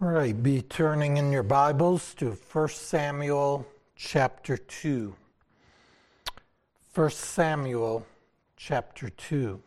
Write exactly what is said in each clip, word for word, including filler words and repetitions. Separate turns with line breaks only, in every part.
All right, be turning in your Bibles to First Samuel chapter two. First Samuel chapter two.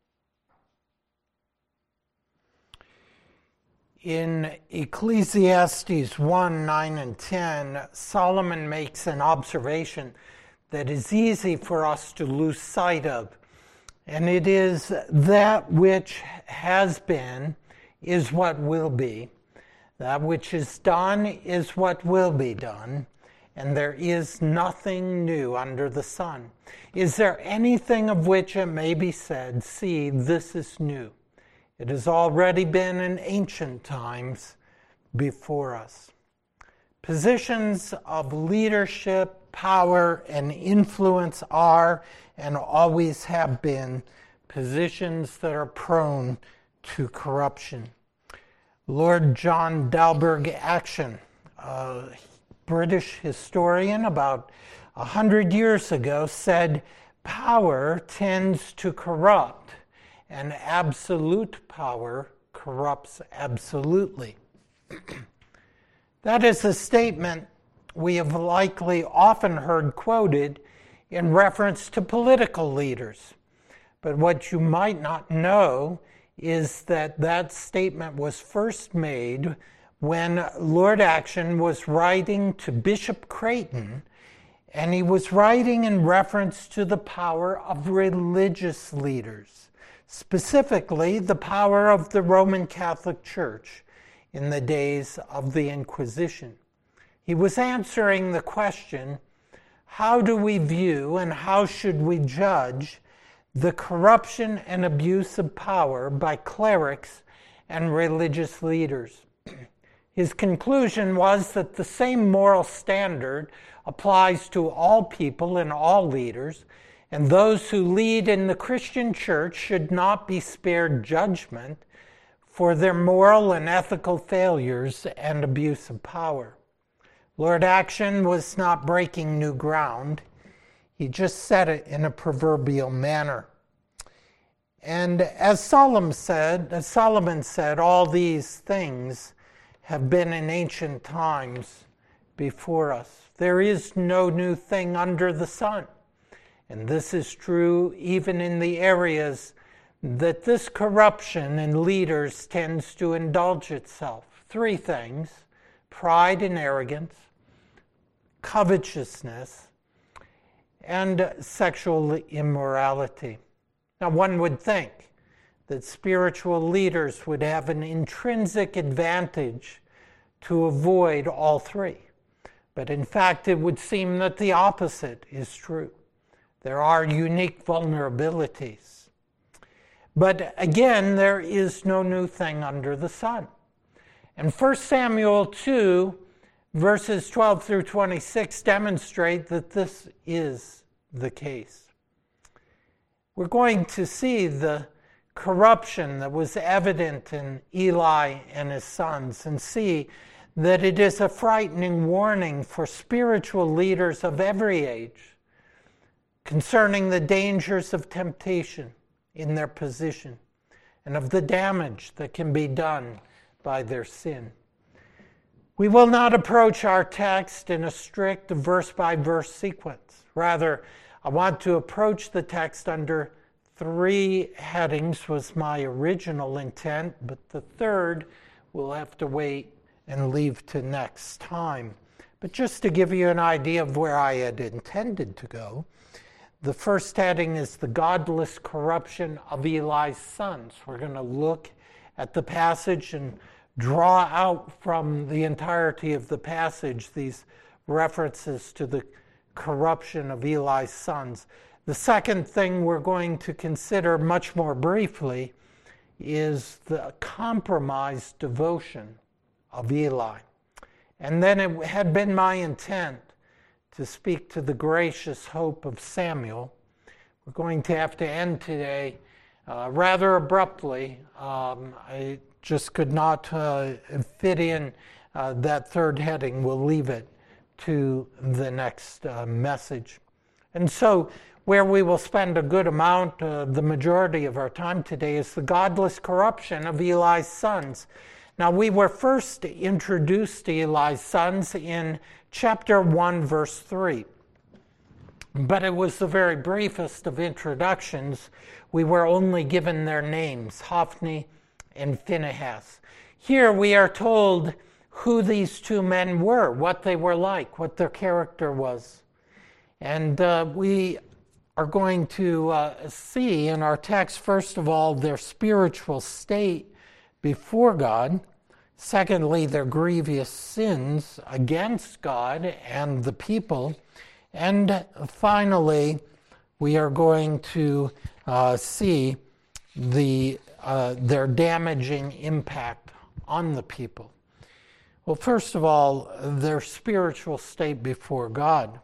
In Ecclesiastes one, nine, and ten, Solomon makes an observation that is easy for us to lose sight of. And it is that which has been is what will be. That which is done is what will be done, and there is nothing new under the sun. Is there anything of which it may be said, see, this is new? It has already been in ancient times before us. Positions of leadership, power, and influence are and always have been positions that are prone to corruption. Lord John Dalberg Acton, a British historian about a hundred years ago, said power tends to corrupt and absolute power corrupts absolutely. That is a statement we have likely often heard quoted in reference to political leaders. But what you might not know is that that statement was first made when Lord Acton was writing to Bishop Creighton, and he was writing in reference to the power of religious leaders, specifically the power of the Roman Catholic Church in the days of the Inquisition. He was answering the question, how do we view and how should we judge the corruption and abuse of power by clerics and religious leaders? His conclusion was that the same moral standard applies to all people and all leaders, and those who lead in the Christian church should not be spared judgment for their moral and ethical failures and abuse of power. Lord Acton was not breaking new ground. He just said it in a proverbial manner. And as Solomon said, as Solomon said, all these things have been in ancient times before us. There is no new thing under the sun. And this is true even in the areas that this corruption in leaders tends to indulge itself. Three things: pride and arrogance, covetousness, and sexual immorality. Now, one would think that spiritual leaders would have an intrinsic advantage to avoid all three. But in fact, it would seem that the opposite is true. There are unique vulnerabilities. But again, there is no new thing under the sun. And First Samuel two, verses twelve through twenty-six demonstrate that this is the case. We're going to see the corruption that was evident in Eli and his sons and see that it is a frightening warning for spiritual leaders of every age concerning the dangers of temptation in their position and of the damage that can be done by their sin. We will not approach our text in a strict verse-by-verse sequence. Rather, I want to approach the text under three headings was my original intent, but the third we'll have to wait and leave to next time. But just to give you an idea of where I had intended to go, the first heading is the godless corruption of Eli's sons. We're going to look at the passage and draw out from the entirety of the passage these references to the corruption of Eli's sons. The second thing we're going to consider much more briefly is the compromised devotion of Eli. And then it had been my intent to speak to the gracious hope of Samuel. We're going to have to end today uh, rather abruptly. Um, I just could not uh, fit in uh, that third heading. We'll leave it to the next uh, message. And so where we will spend a good amount, uh, the majority of our time today, is the godless corruption of Eli's sons. Now, we were first introduced to Eli's sons in chapter one, verse three. But it was the very briefest of introductions. We were only given their names, Hophni and Phinehas. Here we are told who these two men were, what they were like, what their character was. And uh, we are going to uh, see in our text, first of all, their spiritual state before God. Secondly, their grievous sins against God and the people. And finally, we are going to uh, see the uh, their damaging impact on the people. Well, first of all, their spiritual state before God.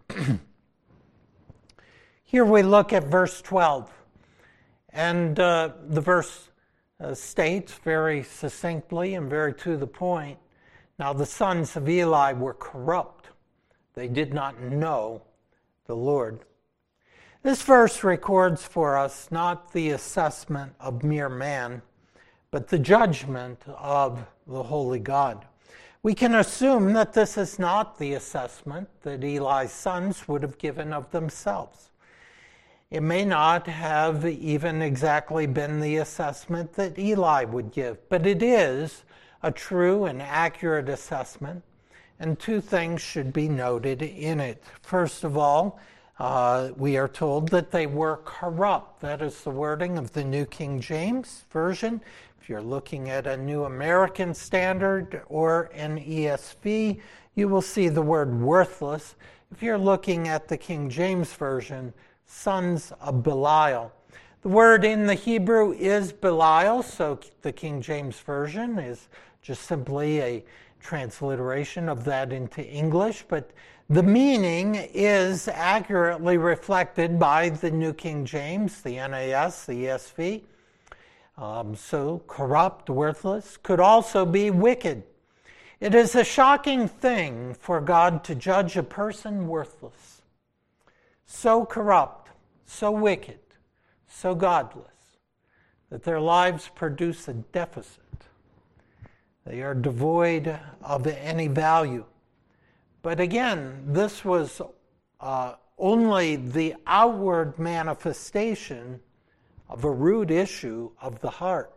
Here we look at verse twelve, and uh, the verse uh, states very succinctly and very to the point, now the sons of Eli were corrupt. They did not know the Lord. This verse records for us not the assessment of mere man, but the judgment of the holy God. We can assume that this is not the assessment that Eli's sons would have given of themselves. It may not have even exactly been the assessment that Eli would give, but it is a true and accurate assessment, and two things should be noted in it. First of all, uh, we are told that they were corrupt. That is the wording of the New King James Version. If you're looking at a New American Standard or an E S V, you will see the word worthless. If you're looking at the King James Version, sons of Belial. The word in the Hebrew is Belial, so the King James Version is just simply a transliteration of that into English, but the meaning is accurately reflected by the New King James, the N A S, the E S V. Um, so corrupt, worthless, could also be wicked. It is a shocking thing for God to judge a person worthless, so corrupt, so wicked, so godless, that their lives produce a deficit. They are devoid of any value. But again, this was uh, only the outward manifestation of a root issue of the heart.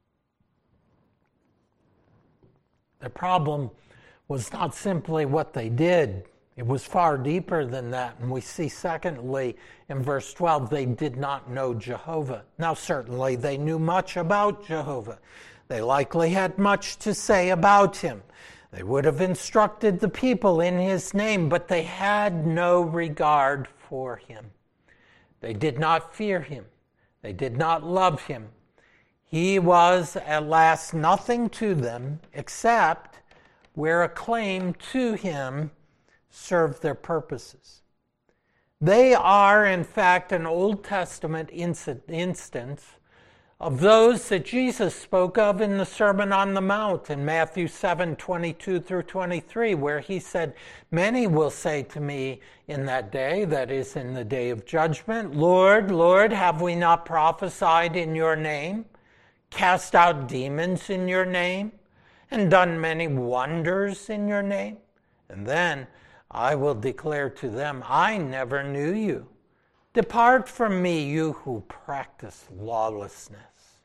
The problem was not simply what they did. It was far deeper than that. And we see, secondly, in verse twelve, they did not know Jehovah. Now, certainly, they knew much about Jehovah. They likely had much to say about him. They would have instructed the people in his name, but they had no regard for him. They did not fear him. They did not love him. He was at last nothing to them except where a claim to him served their purposes. They are, in fact, an Old Testament instance of those that Jesus spoke of in the Sermon on the Mount in Matthew seven, twenty-two through twenty-three, where he said, "Many will say to me in that day," that is, in the day of judgment, "Lord, Lord, have we not prophesied in your name, cast out demons in your name, and done many wonders in your name? And then I will declare to them, I never knew you. Depart from me, you who practice lawlessness."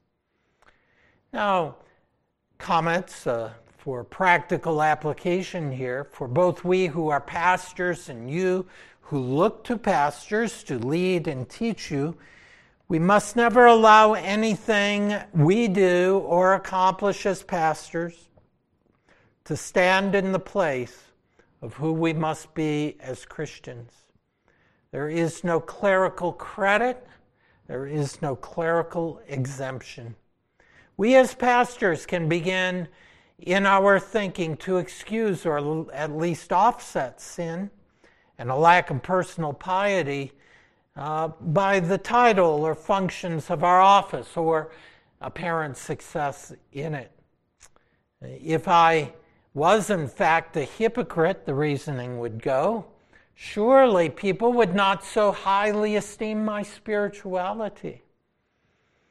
Now, comments uh, for practical application here, for both we who are pastors and you who look to pastors to lead and teach you, we must never allow anything we do or accomplish as pastors to stand in the place of who we must be as Christians. There is no clerical credit. There is no clerical exemption. We as pastors can begin in our thinking to excuse or at least offset sin and a lack of personal piety uh, by the title or functions of our office or apparent success in it. If I was in fact a hypocrite, the reasoning would go, surely people would not so highly esteem my spirituality.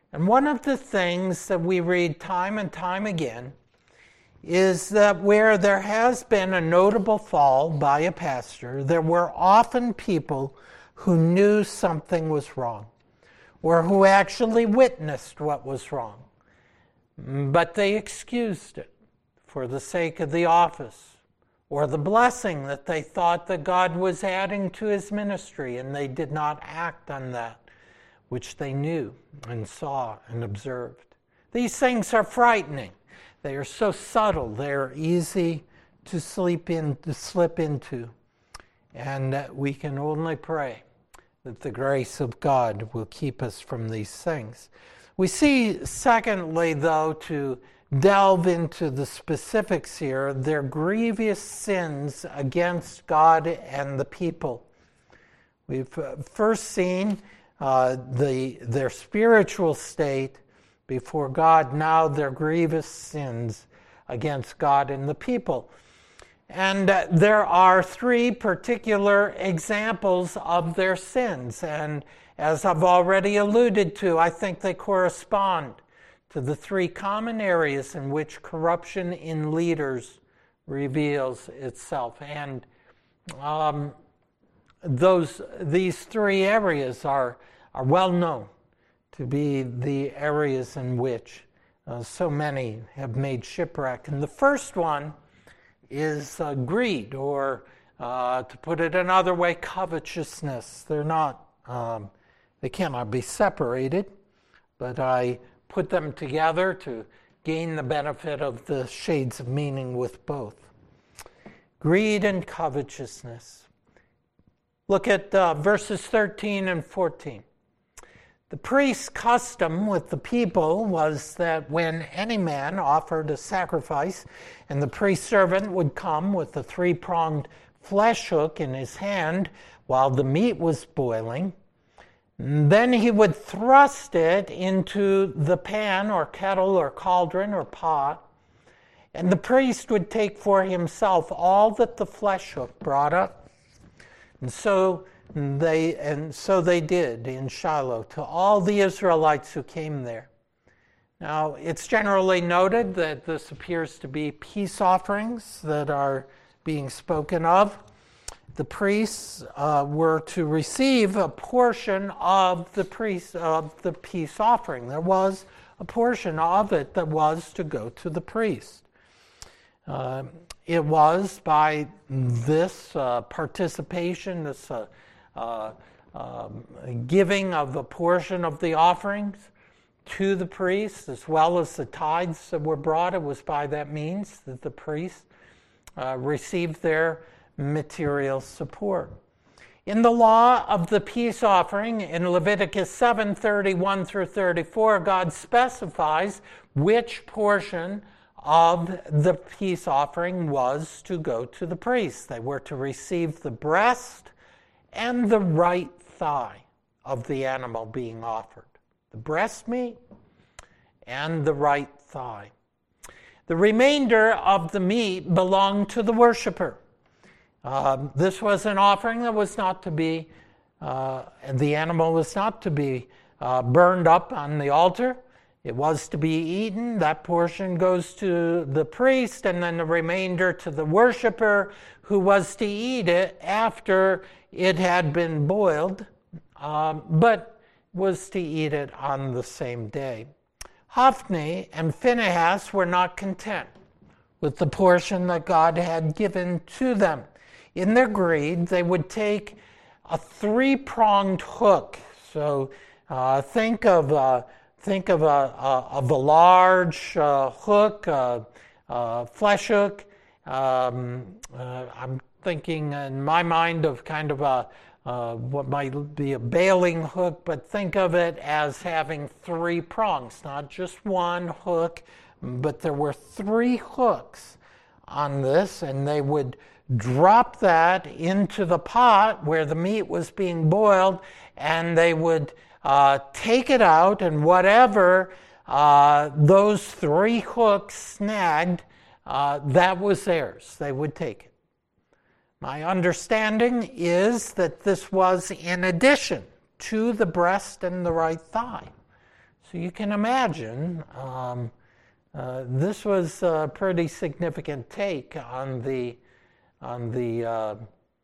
And one of the things that we read time and time again is that where there has been a notable fall by a pastor, there were often people who knew something was wrong, or who actually witnessed what was wrong, but they excused it for the sake of the office or the blessing that they thought that God was adding to his ministry, and they did not act on that which they knew and saw and observed. These things are frightening. They are so subtle. They are easy to sleep in, to slip into. And we can only pray that the grace of God will keep us from these things. We see, secondly, though, to delve into the specifics here, their grievous sins against God and the people. We've first seen uh, the their spiritual state before God, now their grievous sins against God and the people. And uh, there are three particular examples of their sins. And as I've already alluded to, I think they correspond to the three common areas in which corruption in leaders reveals itself. And um, those these three areas are, are well known to be the areas in which uh, so many have made shipwreck. And the first one is uh, greed, or uh, to put it another way, covetousness. They're not, um, they cannot be separated, but I put them together to gain the benefit of the shades of meaning with both. Greed and covetousness. Look at uh, verses thirteen and fourteen. The priest's custom with the people was that when any man offered a sacrifice, and the priest's servant would come with a three-pronged flesh hook in his hand while the meat was boiling, then he would thrust it into the pan or kettle or cauldron or pot, and the priest would take for himself all that the flesh hook brought up. And so They and so they did in Shiloh to all the Israelites who came there. Now, it's generally noted that this appears to be peace offerings that are being spoken of. The priests uh, were to receive a portion of the priest of the peace offering. There was a portion of it that was to go to the priest. Uh, it was by this uh, participation, this uh, Uh, um, giving of a portion of the offerings to the priest, as well as the tithes that were brought. It was by that means that the priests uh, received their material support. In the law of the peace offering, in Leviticus seven, thirty-one through thirty-four, God specifies which portion of the peace offering was to go to the priest. They were to receive the breast and the right thigh of the animal being offered. The breast meat and the right thigh. The remainder of the meat belonged to the worshiper. Uh, this was an offering that was not to be, uh, and the animal was not to be uh, burned up on the altar. It was to be eaten. That portion goes to the priest, and then the remainder to the worshiper, who was to eat it after it had been boiled, um, but was to eat it on the same day. Hophni and Phinehas were not content with the portion that God had given to them. In their greed, they would take a three-pronged hook. So uh, think of uh, think of a, a of a large uh, hook, uh, uh, flesh hook. Um, uh, I'm thinking in my mind of kind of a uh, what might be a bailing hook, but think of it as having three prongs, not just one hook, but there were three hooks on this, and they would drop that into the pot where the meat was being boiled, and they would uh, take it out, and whatever uh, those three hooks snagged, uh, that was theirs. They would take it. My understanding is that this was in addition to the breast and the right thigh. So you can imagine um, uh, this was a pretty significant take on the on the uh,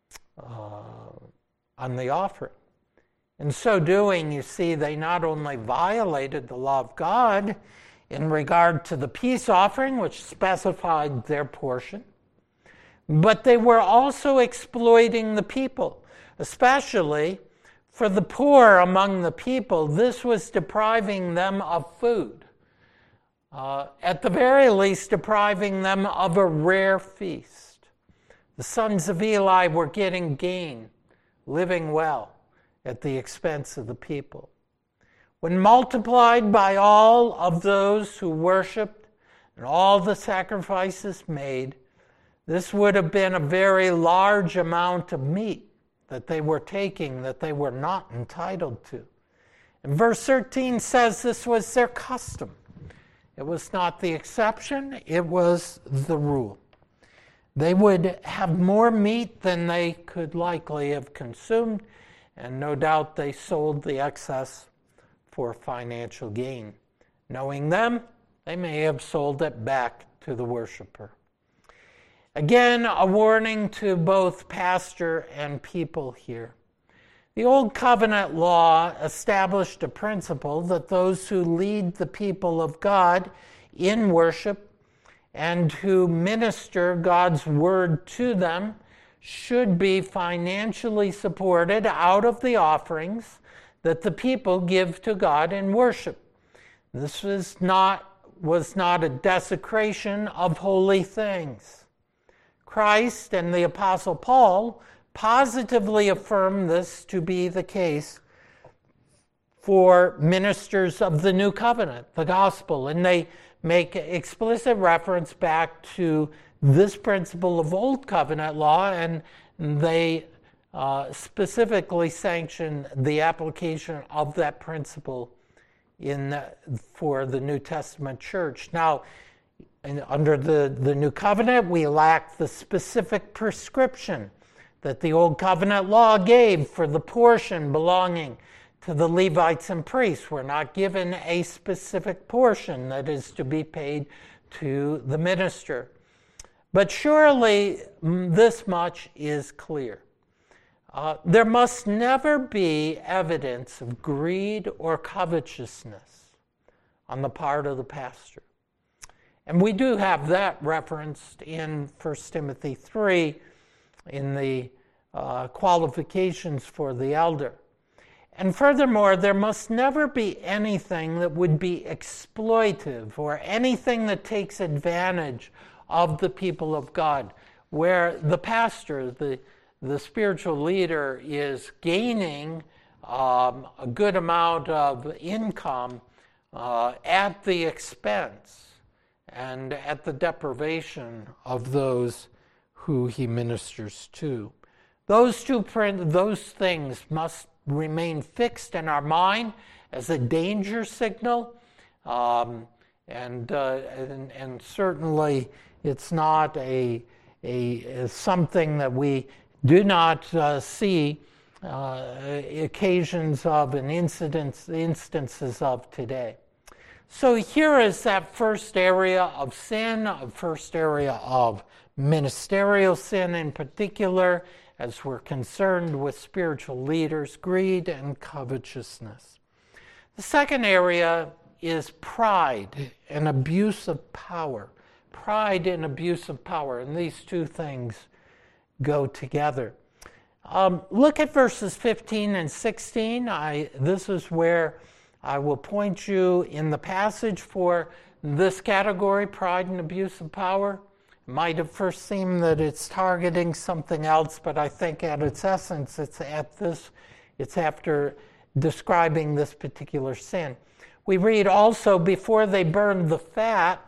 uh, on the offering. In so doing, you see, they not only violated the law of God in regard to the peace offering, which specified their portion, but they were also exploiting the people, especially for the poor among the people. This was depriving them of food, uh, at the very least depriving them of a rare feast. The sons of Eli were getting gain, living well at the expense of the people. When multiplied by all of those who worshiped and all the sacrifices made, this would have been a very large amount of meat that they were taking that they were not entitled to. And verse thirteen says this was their custom. It was not the exception, it was the rule. They would have more meat than they could likely have consumed, and no doubt they sold the excess for financial gain. Knowing them, they may have sold it back to the worshiper. Again, a warning to both pastor and people here. The Old Covenant law established a principle that those who lead the people of God in worship and who minister God's word to them should be financially supported out of the offerings that the people give to God in worship. This was not, was not a desecration of holy things. Christ and the Apostle Paul positively affirm this to be the case for ministers of the New Covenant, the gospel, and they make explicit reference back to this principle of Old Covenant law, and they uh, specifically sanction the application of that principle in the, for the New Testament church. Now, in, under the, the New Covenant, we lack the specific prescription that the Old Covenant law gave for the portion belonging to the Levites and priests. We're not given a specific portion that is to be paid to the minister. But surely this much is clear. Uh, there must never be evidence of greed or covetousness on the part of the pastor. And we do have that referenced in First Timothy three in the uh, qualifications for the elder. And furthermore, there must never be anything that would be exploitive or anything that takes advantage of the people of God, where the pastor, the, the spiritual leader, is gaining um, a good amount of income uh, at the expense and at the deprivation of those who he ministers to. Those two print, those things must remain fixed in our mind as a danger signal, um, and, uh, and and certainly it's not a, a, a something that we do not uh, see uh, occasions of and incidents instances of today. So here is that first area of sin, a first area of ministerial sin in particular, as we're concerned with spiritual leaders, greed and covetousness. The second area is pride and abuse of power. Pride and abuse of power, and these two things go together. Um, look at verses fifteen and sixteen. I, this is where I will point you in the passage for this category, pride and abuse of power. It might have first seemed that it's targeting something else, but I think at its essence, it's at this, it's after describing this particular sin. We read also, before they burned the fat,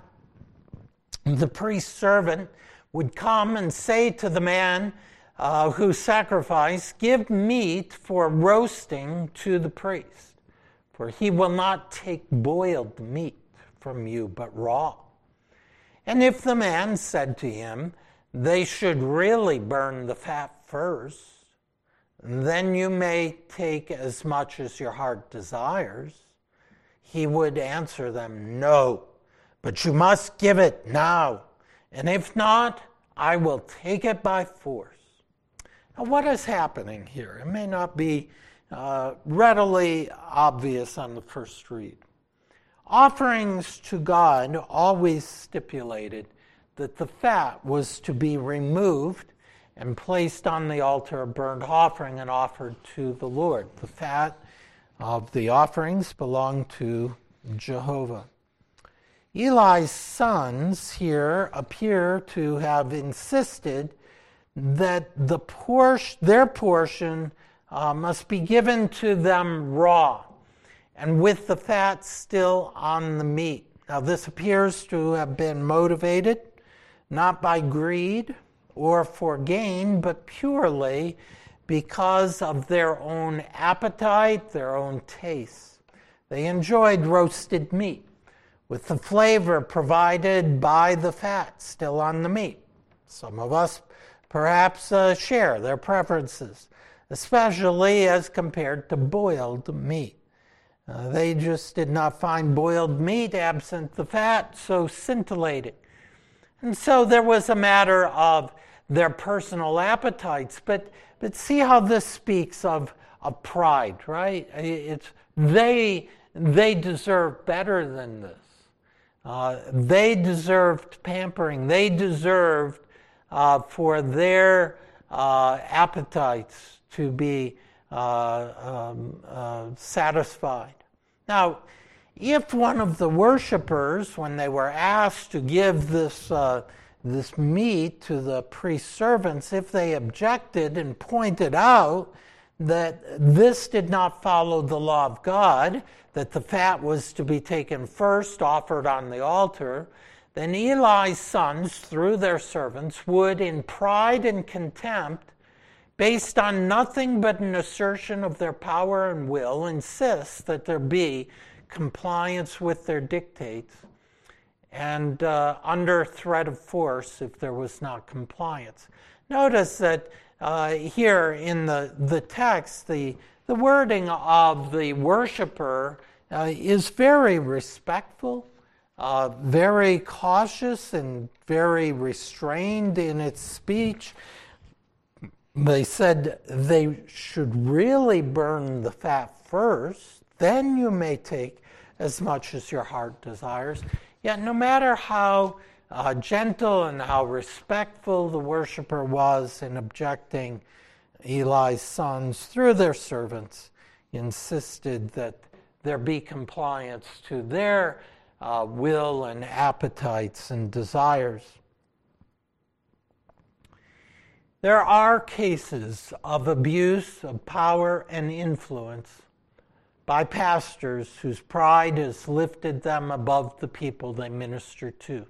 the priest's servant would come and say to the man uh, who sacrificed, "Give meat for roasting to the priest, for he will not take boiled meat from you, but raw." And if the man said to him, "They should really burn the fat first, then you may take as much as your heart desires," he would answer them, "No, but you must give it now, and if not, I will take it by force." Now, what is happening here? It may not be uh, readily obvious on the first read. Offerings to God always stipulated that the fat was to be removed and placed on the altar of burnt offering and offered to the Lord. The fat of the offerings belonged to Jehovah. Eli's sons here appear to have insisted that the portion, their portion uh, must be given to them raw and with the fat still on the meat. Now, this appears to have been motivated not by greed or for gain, but purely because of their own appetite, their own taste. They enjoyed roasted meat with the flavor provided by the fat still on the meat. Some of us perhaps uh, share their preferences, especially as compared to boiled meat. Uh, they just did not find boiled meat absent the fat so scintillating. And so there was a matter of their personal appetites, but but see how this speaks of, of pride, right? It's they they deserve better than this. Uh, they deserved pampering. They deserved uh, for their uh, appetites to be uh, um, uh, satisfied. Now, if one of the worshipers, when they were asked to give this uh, this meat to the priest servants, if they objected and pointed out that this did not follow the law of God, that the fat was to be taken first, offered on the altar, then Eli's sons, through their servants, would, in pride and contempt, based on nothing but an assertion of their power and will, insist that there be compliance with their dictates, and uh, under threat of force if there was not compliance. Notice that uh, here in the, the text, the, the wording of the worshiper uh, is very respectful, uh, very cautious, and very restrained in its speech. They said they should really burn the fat first, then you may take as much as your heart desires. Yet no matter how uh, gentle and how respectful the worshiper was in objecting, Eli's sons, through their servants, insisted that there be compliance to their uh, will and appetites and desires. There are cases of abuse of power and influence by pastors whose pride has lifted them above the people they minister to.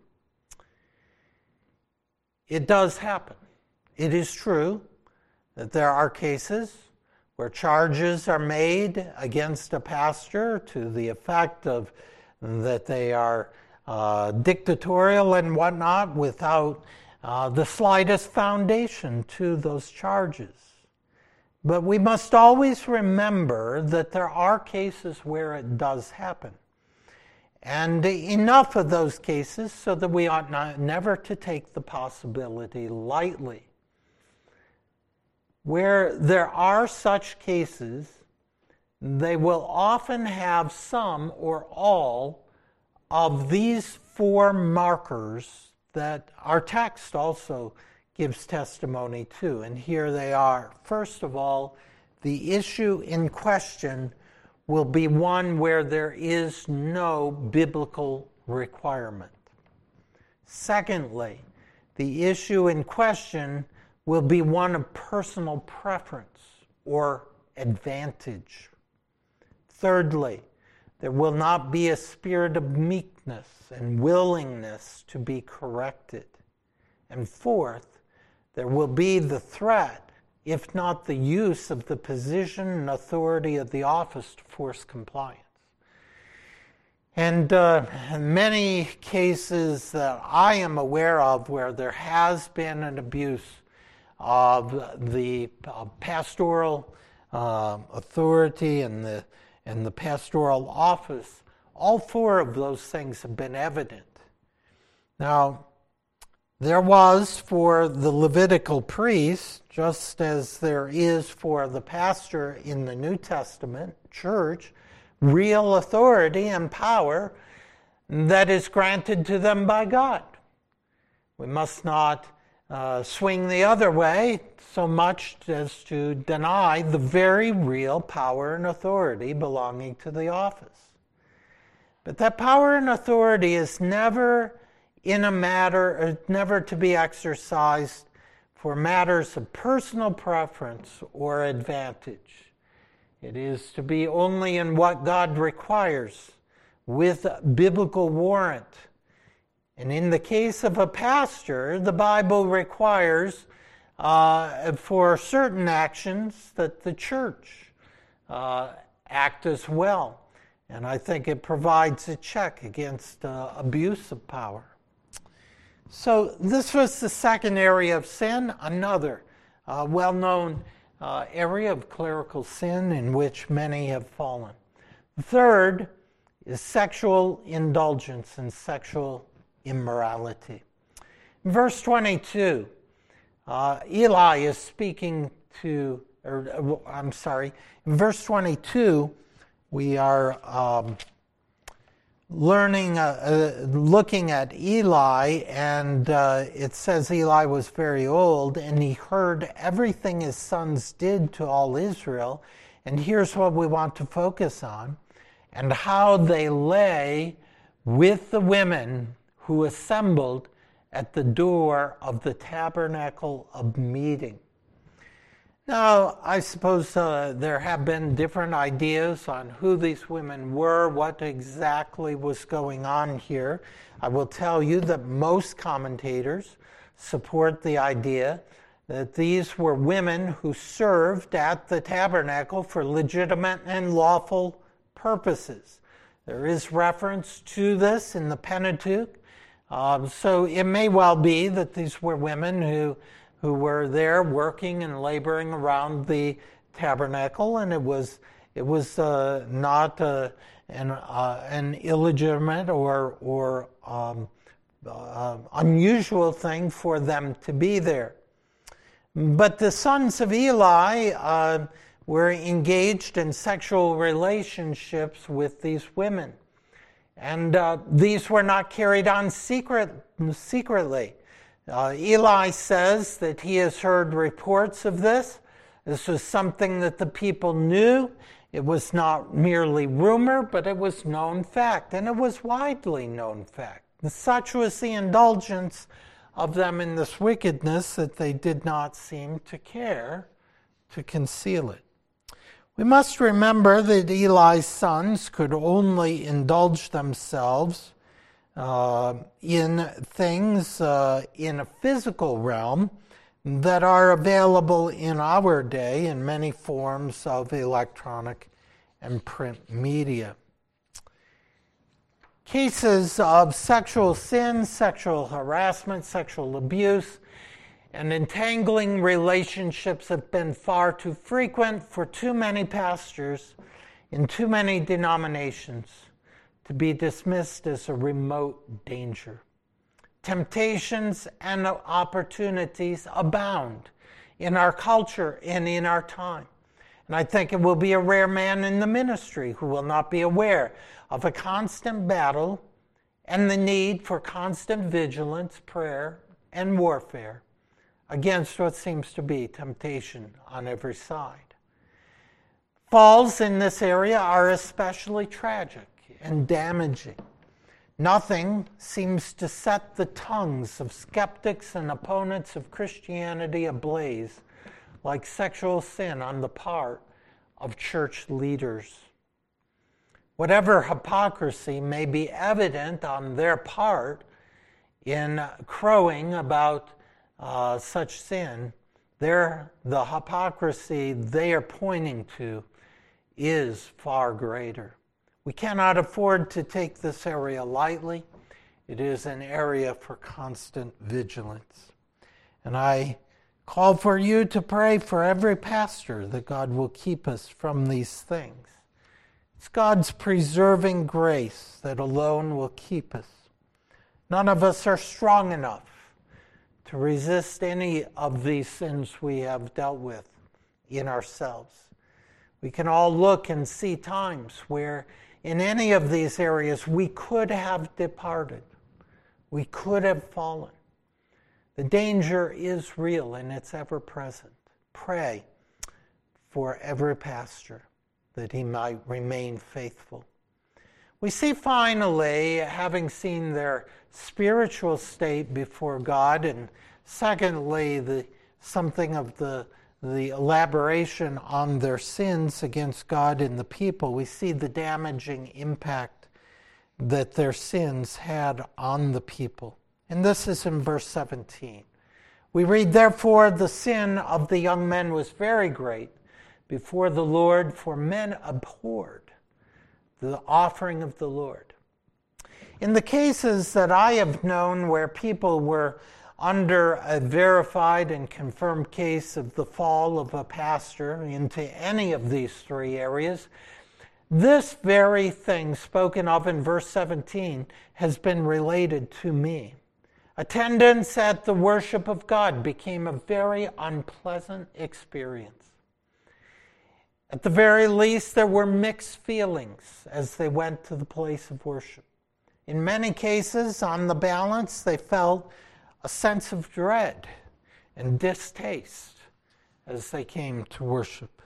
It does happen. It is true that there are cases where charges are made against a pastor to the effect of that they are uh, dictatorial and whatnot without uh, the slightest foundation to those charges. But we must always remember that there are cases where it does happen. And enough of those cases so that we ought not, never to take the possibility lightly. Where there are such cases, they will often have some or all of these four markers that our text also gives testimony to, and here they are. First of all, the issue in question will be one where there is no biblical requirement. Secondly, the issue in question will be one of personal preference or advantage. Thirdly, there will not be a spirit of meekness and willingness to be corrected. And fourth, there will be the threat, if not the use of the position and authority of the office to force compliance. And uh, many cases that I am aware of where there has been an abuse of the uh, pastoral uh, authority and the and the pastoral office All four of those things have been evident. Now, there was for the Levitical priest, just as there is for the pastor in the New Testament church, real authority and power that is granted to them by God. We must not uh, swing the other way so much as to deny the very real power and authority belonging to the office. But that power and authority is never in a matter, never to be exercised for matters of personal preference or advantage. It is to be only in what God requires with biblical warrant. And in the case of a pastor, the Bible requires uh, for certain actions that the church uh, act as well. And I think it provides a check against uh, abuse of power. So this was the second area of sin, another uh, well-known uh, area of clerical sin in which many have fallen. The third is sexual indulgence and sexual immorality. In verse twenty-two, uh, Eli is speaking to, or I'm sorry, in verse twenty-two, we are um, learning, uh, uh, looking at Eli, and uh, it says Eli was very old, and he heard everything his sons did to all Israel. And here's what we want to focus on, and how they lay with the women who assembled at the door of the tabernacle of meeting. Now, I suppose uh, there have been different ideas on who these women were, what exactly was going on here. I will tell you that most commentators support the idea that these were women who served at the tabernacle for legitimate and lawful purposes. There is reference to this in the Pentateuch, um, so it may well be that these were women who who were there working and laboring around the tabernacle, and it was it was uh, not uh, an uh, an illegitimate or or um, uh, unusual thing for them to be there. But the sons of Eli uh, were engaged in sexual relationships with these women, and uh, these were not carried on secret secretly. Uh, Eli says that he has heard reports of this. This was something that the people knew. It was not merely rumor, but it was known fact, and it was widely known fact. And such was the indulgence of them in this wickedness that they did not seem to care to conceal it. We must remember that Eli's sons could only indulge themselves Uh, in things uh, in a physical realm that are available in our day in many forms of electronic and print media. Cases of sexual sin, sexual harassment, sexual abuse, and entangling relationships have been far too frequent for too many pastors in too many denominations to be dismissed as a remote danger. Temptations and opportunities abound in our culture and in our time. And I think it will be a rare man in the ministry who will not be aware of a constant battle and the need for constant vigilance, prayer, and warfare against what seems to be temptation on every side. Falls in this area are especially tragic and damaging. Nothing seems to set the tongues of skeptics and opponents of Christianity ablaze like sexual sin on the part of church leaders. Whatever hypocrisy may be evident on their part in crowing about uh, such sin, their, the hypocrisy they are pointing to is far greater. We cannot afford to take this area lightly. It is an area for constant vigilance. And I call for you to pray for every pastor that God will keep us from these things. It's God's preserving grace that alone will keep us. None of us are strong enough to resist any of these sins we have dealt with in ourselves. We can all look and see times where in any of these areas we could have departed. We could have fallen. The danger is real and it's ever present. Pray for every pastor that he might remain faithful. We see finally, having seen their spiritual state before God, and secondly, the something of the, the elaboration on their sins against God and the people, we see the damaging impact that their sins had on the people. And this is in verse seventeen. We read, "Therefore the sin of the young men was very great before the Lord, for men abhorred the offering of the Lord." In the cases that I have known where people were under a verified and confirmed case of the fall of a pastor into any of these three areas, this very thing spoken of in verse seventeen has been related to me. Attendance at the worship of God became a very unpleasant experience. At the very least, there were mixed feelings as they went to the place of worship. In many cases, on the balance, they felt a sense of dread and distaste as they came to worship.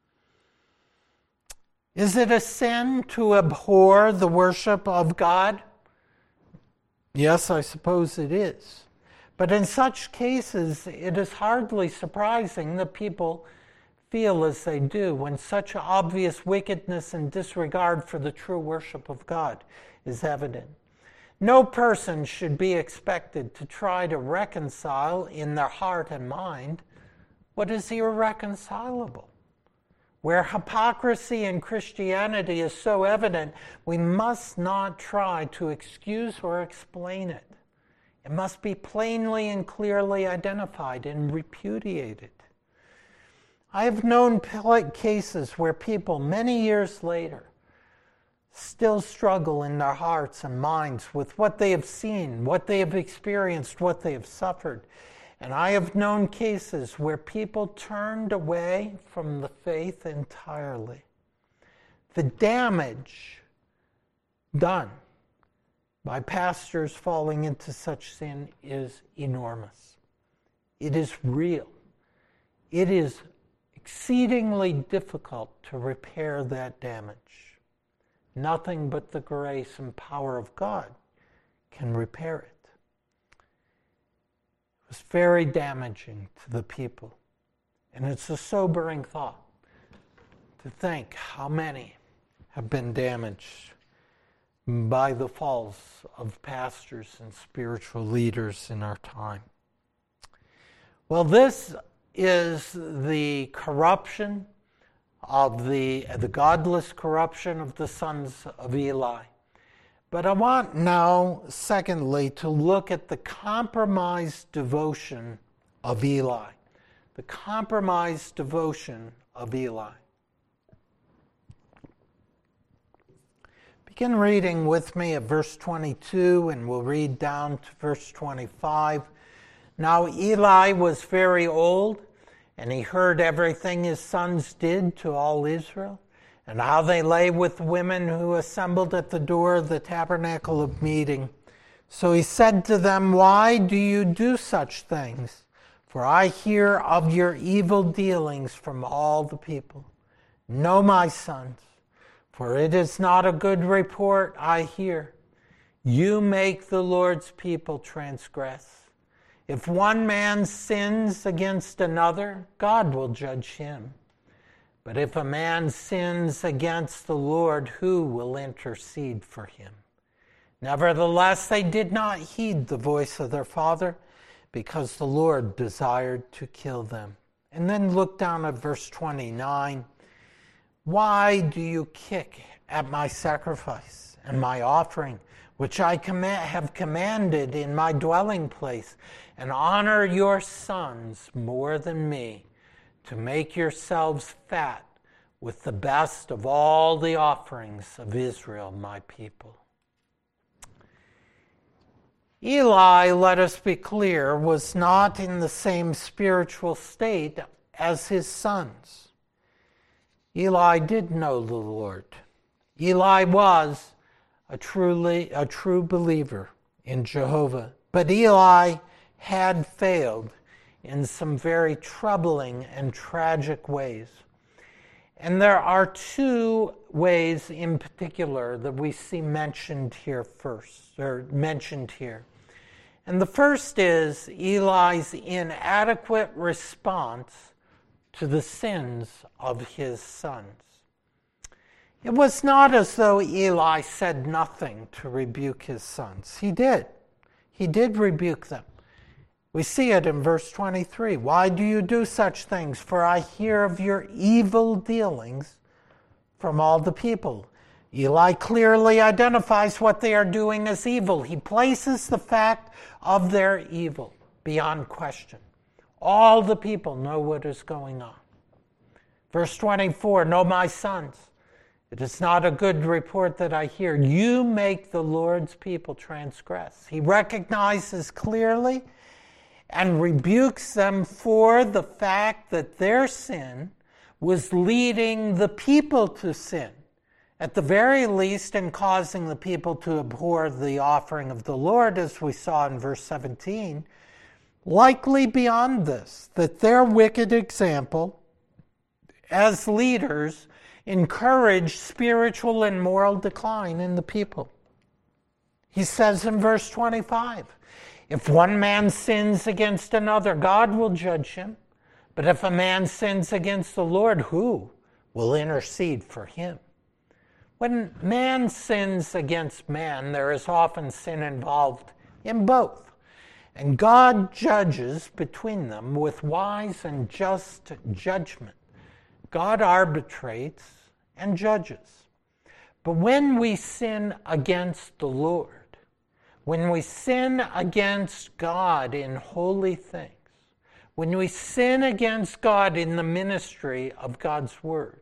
Is it a sin to abhor the worship of God? Yes, I suppose it is. But in such cases, it is hardly surprising that people feel as they do when such obvious wickedness and disregard for the true worship of God is evident. No person should be expected to try to reconcile in their heart and mind what is irreconcilable. Where hypocrisy in Christianity is so evident, we must not try to excuse or explain it. It must be plainly and clearly identified and repudiated. I have known cases where people many years later still struggle in their hearts and minds with what they have seen, what they have experienced, what they have suffered. And I have known cases where people turned away from the faith entirely. The damage done by pastors falling into such sin is enormous. It is real. It is exceedingly difficult to repair that damage. Nothing but the grace and power of God can repair it. It was very damaging to the people. And it's a sobering thought to think how many have been damaged by the falls of pastors and spiritual leaders in our time. Well, this is the corruption of the, the godless corruption of the sons of Eli. But I want now, secondly, to look at the compromised devotion of Eli. The compromised devotion of Eli. Begin reading with me at verse twenty-two, and we'll read down to verse twenty-five. Now Eli was very old, and he heard everything his sons did to all Israel, and how they lay with women who assembled at the door of the tabernacle of meeting. So he said to them, "Why do you do such things? For I hear of your evil dealings from all the people. Know, my sons, for it is not a good report I hear. You make the Lord's people transgress. If one man sins against another, God will judge him. But if a man sins against the Lord, who will intercede for him?" Nevertheless, they did not heed the voice of their father, because the Lord desired to kill them. And then look down at verse twenty-nine. "Why do you kick at my sacrifice and my offering, which I command, have commanded in my dwelling place, and honor your sons more than me, to make yourselves fat with the best of all the offerings of Israel, my people. Eli, let us be clear, was not in the same spiritual state as his sons. Eli did know the Lord. Eli was a truly a true believer in Jehovah, but Eli had failed in some very troubling and tragic ways. And there are two ways in particular that we see mentioned here first, or mentioned here. And the first is Eli's inadequate response to the sins of his sons. It was not as though Eli said nothing to rebuke his sons. He did. He did rebuke them. We see it in verse twenty-three. Why do you do such things? For I hear of your evil dealings from all the people. Eli clearly identifies what they are doing as evil. He places the fact of their evil beyond question. All the people know what is going on. Verse twenty-four, know my sons. It is not a good report that I hear. You make the Lord's people transgress. He recognizes clearly and rebukes them for the fact that their sin was leading the people to sin, at the very least in causing the people to abhor the offering of the Lord, as we saw in verse seventeen. Likely beyond this, that their wicked example as leaders encouraged spiritual and moral decline in the people. He says in verse twenty-five, if one man sins against another, God will judge him. But if a man sins against the Lord, who will intercede for him? When man sins against man, there is often sin involved in both. And God judges between them with wise and just judgment. God arbitrates and judges. But when we sin against the Lord, when we sin against God in holy things, when we sin against God in the ministry of God's word,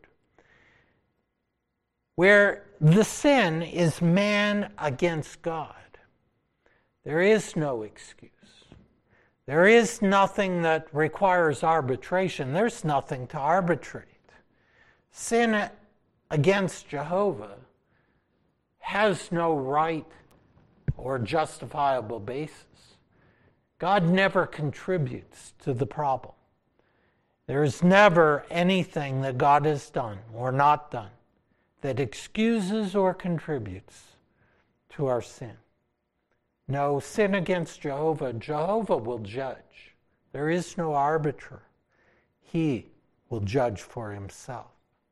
where the sin is man against God, there is no excuse. There is nothing that requires arbitration. There's nothing to arbitrate. Sin against Jehovah has no right or justifiable basis. God never contributes to the problem. There is never anything that God has done or not done that excuses or contributes to our sin. No, sin against Jehovah, Jehovah will judge. There is no arbiter. He will judge for himself.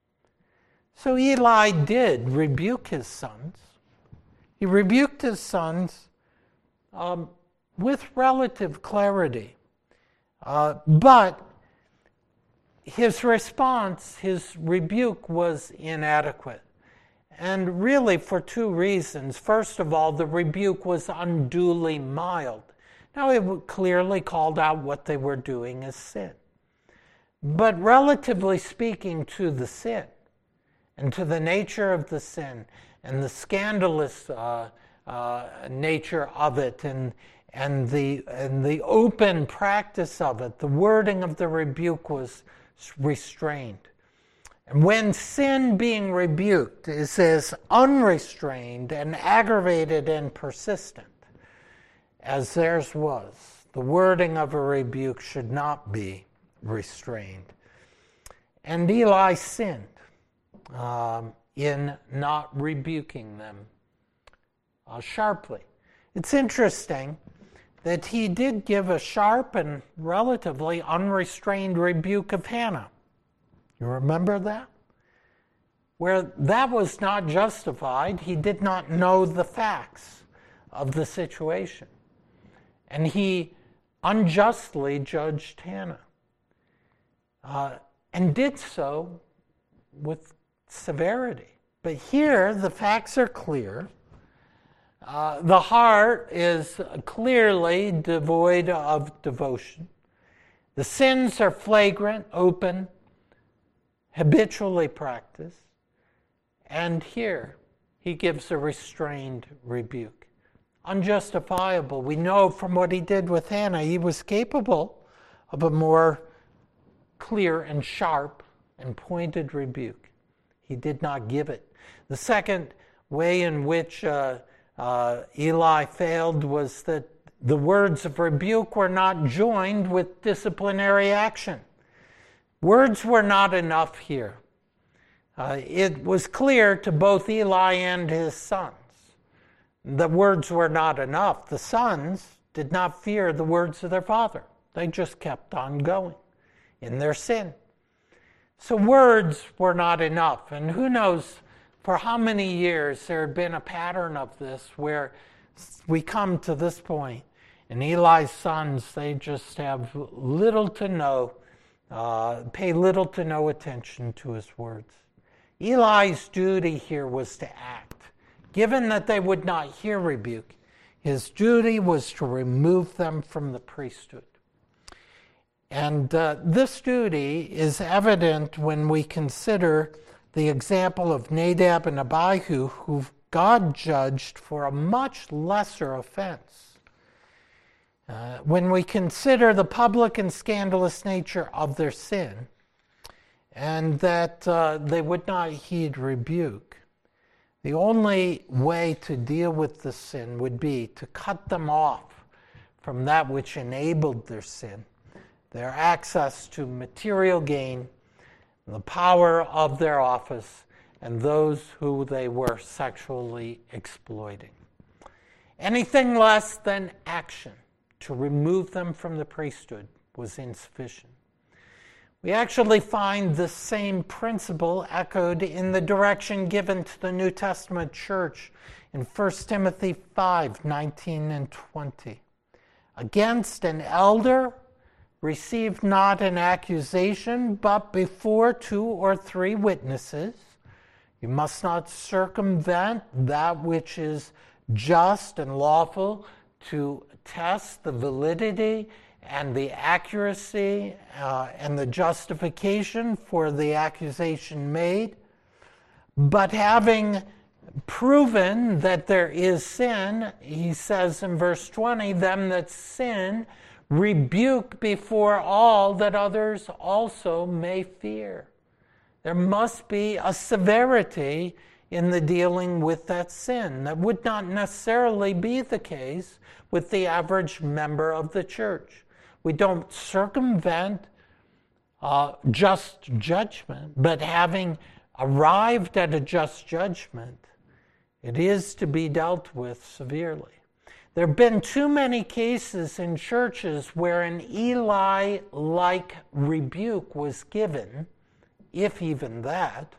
So Eli did rebuke his sons. He rebuked his sons um, with relative clarity. Uh, but his response, his rebuke was inadequate. And really for two reasons. First of all, the rebuke was unduly mild. Now it clearly called out what they were doing as sin. But relatively speaking to the sin, and to the nature of the sin, and the scandalous uh, uh, nature of it, and and the and the open practice of it, the wording of the rebuke was restrained. And when sin being rebuked is as unrestrained and aggravated and persistent as theirs was, the wording of a rebuke should not be restrained. And Eli sinned Um, in not rebuking them uh, sharply. It's interesting that he did give a sharp and relatively unrestrained rebuke of Hannah. You remember that? Where that was not justified, he did not know the facts of the situation. And he unjustly judged Hannah. Uh, and did so with severity. But here the facts are clear. Uh, the heart is clearly devoid of devotion. The sins are flagrant, open, habitually practiced. And here, he gives a restrained rebuke. Unjustifiable. We know from what he did with Hannah, he was capable of a more clear and sharp and pointed rebuke. He did not give it. The second way in which uh, uh, Eli failed was that the words of rebuke were not joined with disciplinary action. Words were not enough here. Uh, it was clear to both Eli and his sons that words were not enough. The sons did not fear the words of their father. They just kept on going in their sin. So words were not enough. And who knows for how many years there had been a pattern of this where we come to this point, and Eli's sons, they just have little to no, uh, pay little to no attention to his words. Eli's duty here was to act. Given that they would not hear rebuke, his duty was to remove them from the priesthood. And uh, this duty is evident when we consider the example of Nadab and Abihu, who God judged for a much lesser offense. Uh, when we consider the public and scandalous nature of their sin, and that uh, they would not heed rebuke, the only way to deal with the sin would be to cut them off from that which enabled their sin, their access to material gain, the power of their office, and those who they were sexually exploiting. Anything less than action to remove them from the priesthood was insufficient. We actually find the same principle echoed in the direction given to the New Testament church in First Timothy five, nineteen and twenty. Against an elder, receive not an accusation, but before two or three witnesses. You must not circumvent that which is just and lawful to test the validity and the accuracy uh, and the justification for the accusation made. But having proven that there is sin, he says in verse twenty, them that sin, rebuke before all, that others also may fear. There must be a severity in the dealing with that sin. That would not necessarily be the case with the average member of the church. We don't circumvent uh, just judgment, but having arrived at a just judgment, it is to be dealt with severely. There have been too many cases in churches where an Eli-like rebuke was given, if even that,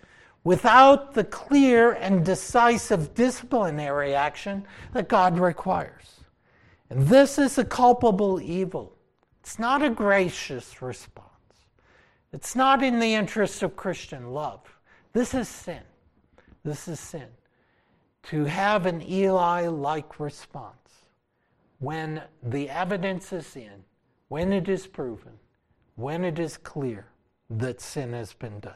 without the clear and decisive disciplinary action that God requires. And this is a culpable evil. It's not a gracious response. It's not in the interest of Christian love. This is sin. This is sin. To have an Eli-like response when the evidence is in, when it is proven, when it is clear that sin has been done.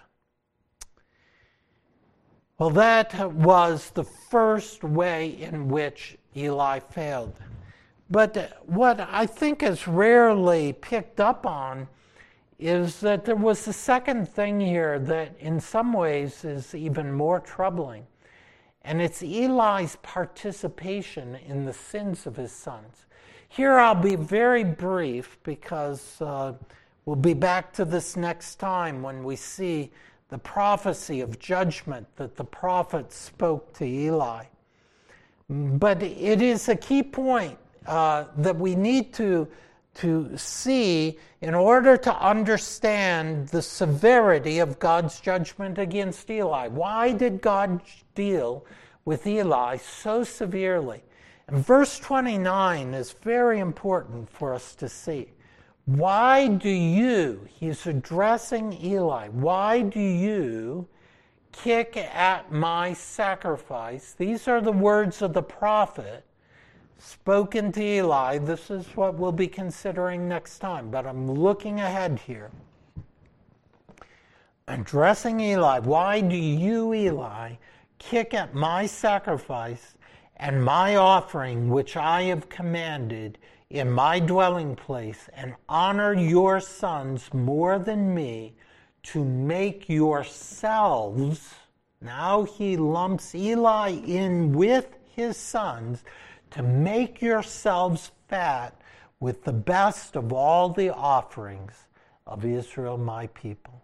Well, that was the first way in which Eli failed. But what I think is rarely picked up on is that there was a second thing here that in some ways is even more troubling. And it's Eli's participation in the sins of his sons. Here I'll be very brief because uh, we'll be back to this next time when we see the prophecy of judgment that the prophet spoke to Eli. But it is a key point uh, that we need to, to see in order to understand the severity of God's judgment against Eli. Why did God deal with Eli so severely? And verse twenty-nine is very important for us to see. Why do you, he's addressing Eli, why do you kick at my sacrifice? These are the words of the prophet spoken to Eli. This is what we'll be considering next time, but I'm looking ahead here. addressing Eli, why do you, Eli, kick at my sacrifice and my offering which I have commanded in my dwelling place, and honor your sons more than me, to make yourselves, now he lumps Eli in with his sons, to make yourselves fat with the best of all the offerings of Israel my people.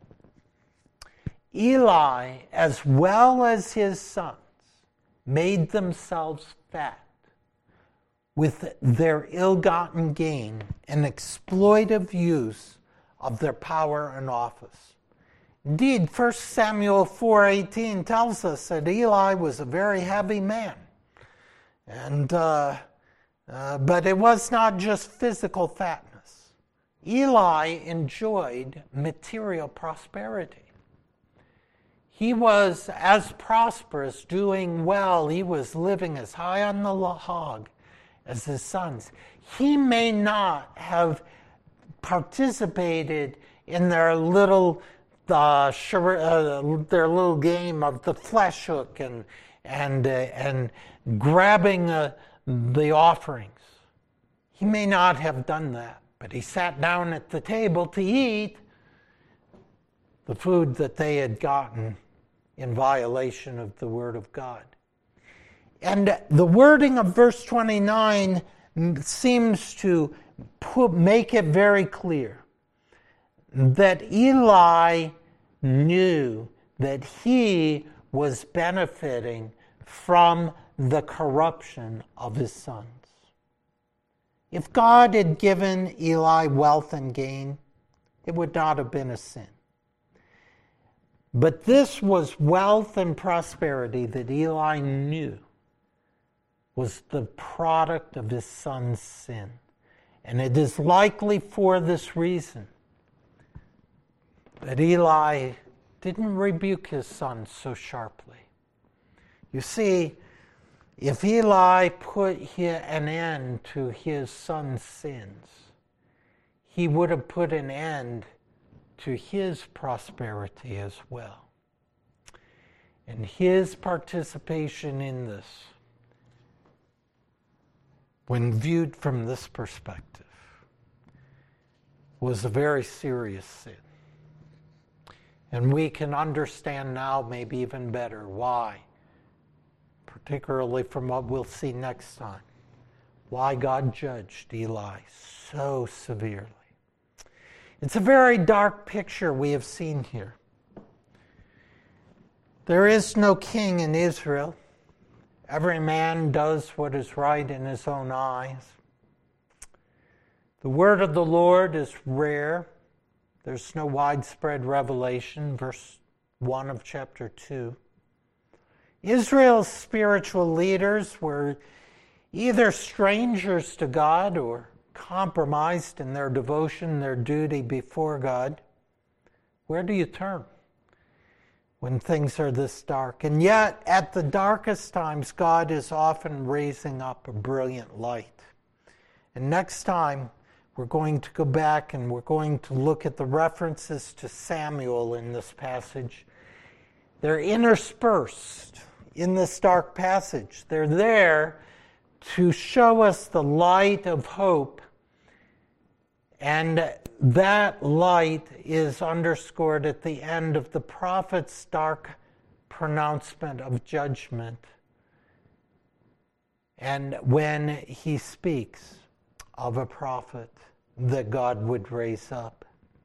Eli, as well as his sons, made themselves fat with their ill-gotten gain and exploitive use of their power and office. Indeed, First Samuel four eighteen tells us that Eli was a very heavy man. And uh, uh, but it was not just physical fatness. Eli enjoyed material prosperity. He was as prosperous, doing well. He was living as high on the hog as his sons. He may not have participated in their little uh, uh, their little game of the flesh hook and and uh, and grabbing uh, the offerings. He may not have done that, but he sat down at the table to eat the food that they had gotten in violation of the Word of God. And the wording of verse twenty-nine seems to put, make it very clear that Eli knew that he was benefiting from the corruption of his sons. If God had given Eli wealth and gain, it would not have been a sin. But this was wealth and prosperity that Eli knew was the product of his son's sin. And it is likely for this reason that Eli didn't rebuke his son so sharply. You see, if Eli put an end to his son's sins, he would have put an end to his prosperity as well. And his participation in this, when viewed from this perspective, was a very serious sin. And we can understand now maybe even better why, particularly from what we'll see next time, why God judged Eli so severely. It's a very dark picture we have seen here. There is no king in Israel. Every man does what is right in his own eyes. The word of the Lord is rare. There's no widespread revelation, verse one of chapter two. Israel's spiritual leaders were either strangers to God or compromised in their devotion, their duty before God. Where do you turn when things are this dark? And yet, at the darkest times, God is often raising up a brilliant light. And next time, we're going to go back and we're going to look at the references to Samuel in this passage. They're interspersed in this dark passage. They're there to show us the light of hope. And that light is underscored at the end of the prophet's dark pronouncement of judgment. And when he speaks of a prophet that God would raise up.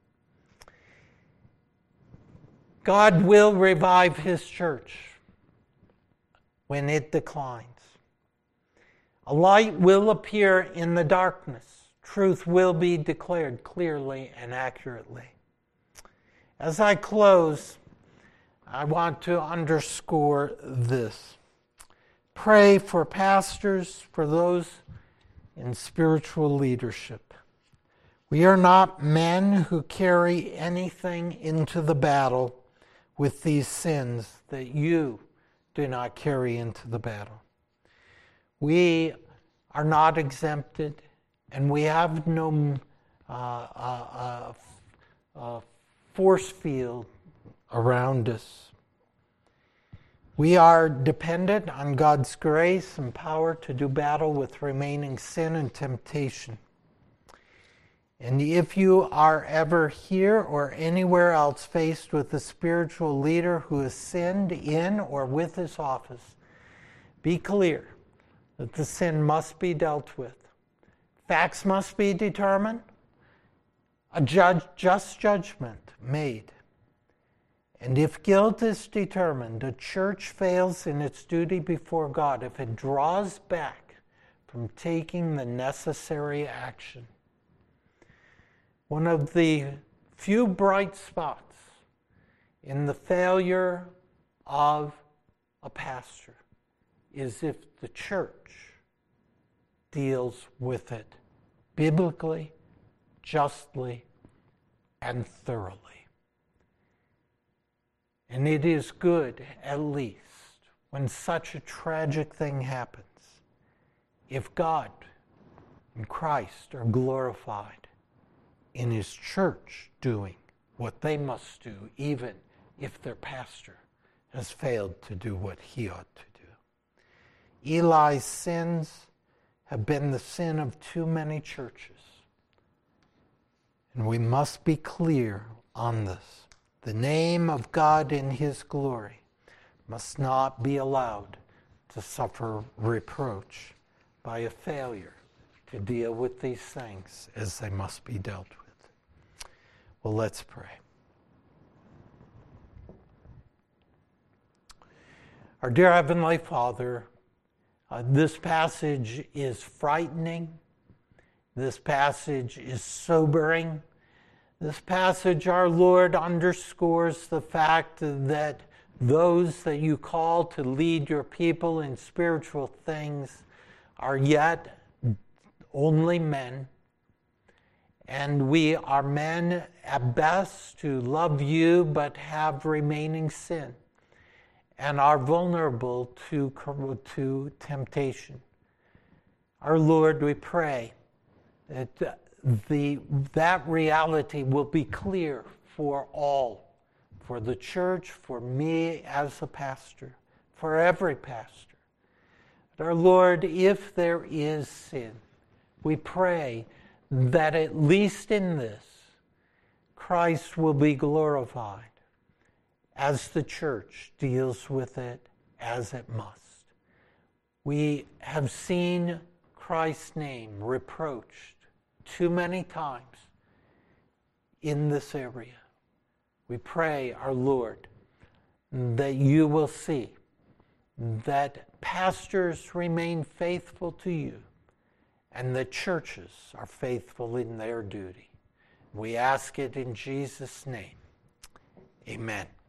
God will revive his church when it declines. A light will appear in the darkness. Truth will be declared clearly and accurately. As I close, I want to underscore this. Pray for pastors, for those in spiritual leadership. We are not men who carry anything into the battle with these sins that you do not carry into the battle. We are not exempted, and we have no uh, uh, uh, uh, force field around us. We are dependent on God's grace and power to do battle with remaining sin and temptation. And if you are ever here or anywhere else faced with a spiritual leader who has sinned in or with his office, be clear that the sin must be dealt with. Facts must be determined, a judge, just judgment made. And if guilt is determined, the church fails in its duty before God if it draws back from taking the necessary action. One of the few bright spots in the failure of a pastor is if the church deals with it biblically, justly, and thoroughly. And it is good, at least, when such a tragic thing happens, if God and Christ are glorified in his church doing what they must do, even if their pastor has failed to do what he ought to do. Eli's sins have been the sin of too many churches. And we must be clear on this. The name of God in his glory must not be allowed to suffer reproach by a failure to deal with these things as they must be dealt with. Well, let's pray. Our dear Heavenly Father, uh, this passage is frightening. This passage is sobering. This passage, our Lord, underscores the fact that those that you call to lead your people in spiritual things are yet only men. And we are men at best to love you but have remaining sin and are vulnerable to, to temptation. Our Lord, we pray that the, that reality will be clear for all, for the church, for me as a pastor, for every pastor. But our Lord, if there is sin, we pray that at least in this, Christ will be glorified as the church deals with it as it must. We have seen Christ's name reproached too many times in this area. We pray, our Lord, that you will see that pastors remain faithful to you and that churches are faithful in their duty. We ask it in Jesus' name. Amen.